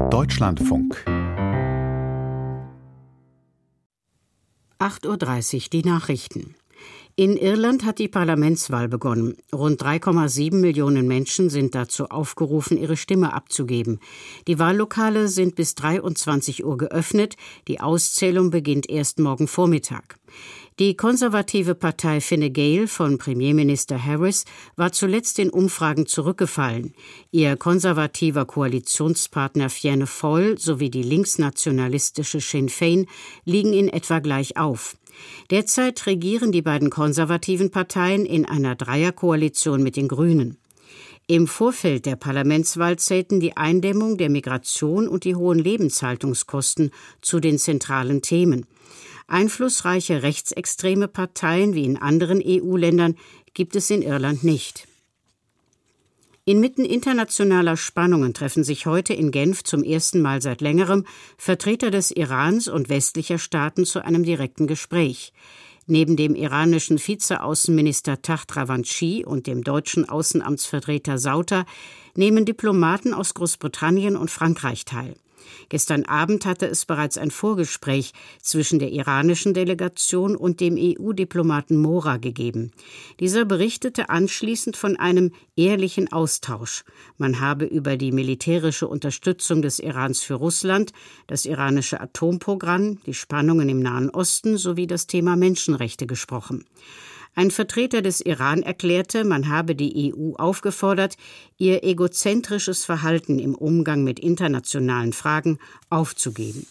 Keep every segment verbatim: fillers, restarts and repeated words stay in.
Deutschlandfunk. acht Uhr dreißig, die Nachrichten. In Irland hat die Parlamentswahl begonnen. Rund drei Komma sieben Millionen Menschen sind dazu aufgerufen, ihre Stimme abzugeben. Die Wahllokale sind bis dreiundzwanzig Uhr geöffnet. Die Auszählung beginnt erst morgen Vormittag. Die konservative Partei Fine Gael von Premierminister Harris war zuletzt in Umfragen zurückgefallen. Ihr konservativer Koalitionspartner Fianna Fáil sowie die linksnationalistische Sinn Féin liegen in etwa gleich auf. Derzeit regieren die beiden konservativen Parteien in einer Dreierkoalition mit den Grünen. Im Vorfeld der Parlamentswahl zählten die Eindämmung der Migration und die hohen Lebenshaltungskosten zu den zentralen Themen. Einflussreiche rechtsextreme Parteien wie in anderen E U-Ländern gibt es in Irland nicht. Inmitten internationaler Spannungen treffen sich heute in Genf zum ersten Mal seit längerem Vertreter des Irans und westlicher Staaten zu einem direkten Gespräch. Neben dem iranischen Vizeaußenminister Taht Ravanchi und dem deutschen Außenamtsvertreter Sauter nehmen Diplomaten aus Großbritannien und Frankreich teil. Gestern Abend hatte es bereits ein Vorgespräch zwischen der iranischen Delegation und dem E U-Diplomaten Mora gegeben. Dieser berichtete anschließend von einem ehrlichen Austausch. Man habe über die militärische Unterstützung des Irans für Russland, das iranische Atomprogramm, die Spannungen im Nahen Osten sowie das Thema Menschenrechte gesprochen. Ein Vertreter des Iran erklärte, man habe die E U aufgefordert, ihr egozentrisches Verhalten im Umgang mit internationalen Fragen aufzugeben.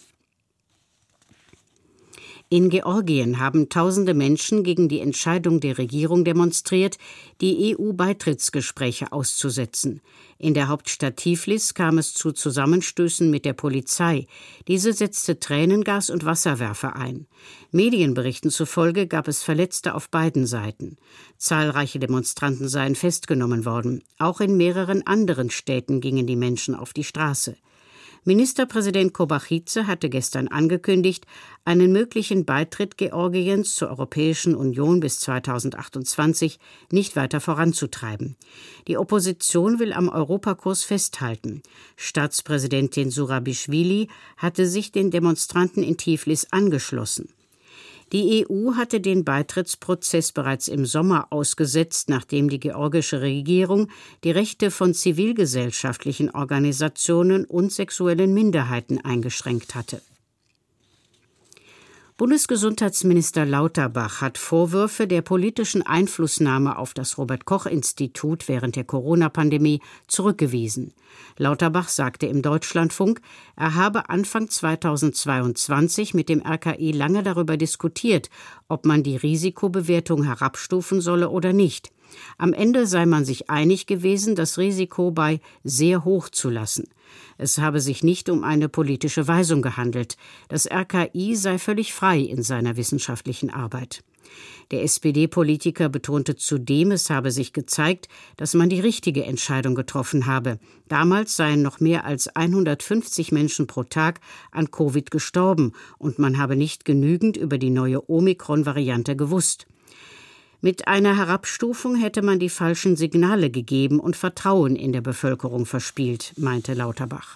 In Georgien haben tausende Menschen gegen die Entscheidung der Regierung demonstriert, die E U-Beitrittsgespräche auszusetzen. In der Hauptstadt Tiflis kam es zu Zusammenstößen mit der Polizei. Diese setzte Tränengas und Wasserwerfer ein. Medienberichten zufolge gab es Verletzte auf beiden Seiten. Zahlreiche Demonstranten seien festgenommen worden. Auch in mehreren anderen Städten gingen die Menschen auf die Straße. Ministerpräsident Kobakhidze hatte gestern angekündigt, einen möglichen Beitritt Georgiens zur Europäischen Union bis zweitausendachtundzwanzig nicht weiter voranzutreiben. Die Opposition will am Europakurs festhalten. Staatspräsidentin Zurabischwili hatte sich den Demonstranten in Tiflis angeschlossen. Die E U hatte den Beitrittsprozess bereits im Sommer ausgesetzt, nachdem die georgische Regierung die Rechte von zivilgesellschaftlichen Organisationen und sexuellen Minderheiten eingeschränkt hatte. Bundesgesundheitsminister Lauterbach hat Vorwürfe der politischen Einflussnahme auf das Robert-Koch-Institut während der Corona-Pandemie zurückgewiesen. Lauterbach sagte im Deutschlandfunk, er habe Anfang zweitausendzweiundzwanzig mit dem R K I lange darüber diskutiert, ob man die Risikobewertung herabstufen solle oder nicht. Am Ende sei man sich einig gewesen, das Risiko bei sehr hoch zu lassen. Es habe sich nicht um eine politische Weisung gehandelt. Das R K I sei völlig frei in seiner wissenschaftlichen Arbeit. Der S P D-Politiker betonte zudem, es habe sich gezeigt, dass man die richtige Entscheidung getroffen habe. Damals seien noch mehr als hundertfünfzig Menschen pro Tag an Covid gestorben und man habe nicht genügend über die neue Omikron-Variante gewusst. Mit einer Herabstufung hätte man die falschen Signale gegeben und Vertrauen in der Bevölkerung verspielt, meinte Lauterbach.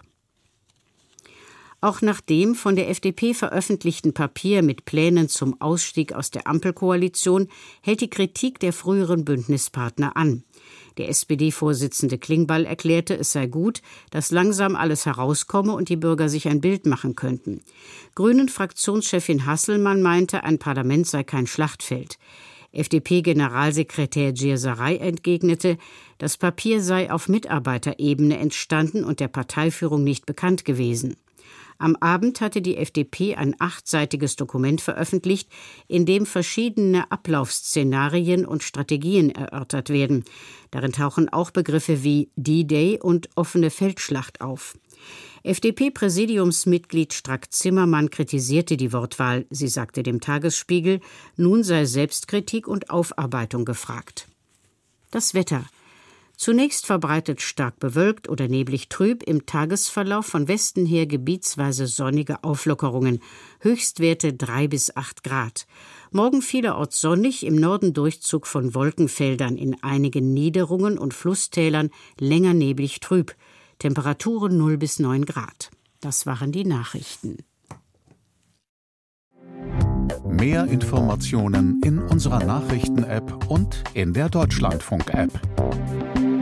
Auch nach dem von der F D P veröffentlichten Papier mit Plänen zum Ausstieg aus der Ampelkoalition hält die Kritik der früheren Bündnispartner an. Der S P D-Vorsitzende Klingbeil erklärte, es sei gut, dass langsam alles herauskomme und die Bürger sich ein Bild machen könnten. Grünen-Fraktionschefin Hasselmann meinte, ein Parlament sei kein Schlachtfeld. F D P-Generalsekretär Djirsaray entgegnete, das Papier sei auf Mitarbeiterebene entstanden und der Parteiführung nicht bekannt gewesen. Am Abend hatte die F D P ein achtseitiges Dokument veröffentlicht, in dem verschiedene Ablaufszenarien und Strategien erörtert werden. Darin tauchen auch Begriffe wie D-Day und offene Feldschlacht auf. F D P-Präsidiumsmitglied Strack-Zimmermann kritisierte die Wortwahl. Sie sagte dem Tagesspiegel, nun sei Selbstkritik und Aufarbeitung gefragt. Das Wetter. Zunächst verbreitet stark bewölkt oder neblig trüb, im Tagesverlauf von Westen her gebietsweise sonnige Auflockerungen, Höchstwerte drei bis acht Grad. Morgen vielerorts sonnig, im Norden Durchzug von Wolkenfeldern, in einigen Niederungen und Flusstälern länger neblig trüb, Temperaturen null bis neun Grad. Das waren die Nachrichten. Mehr Informationen in unserer Nachrichten-App und in der Deutschlandfunk-App.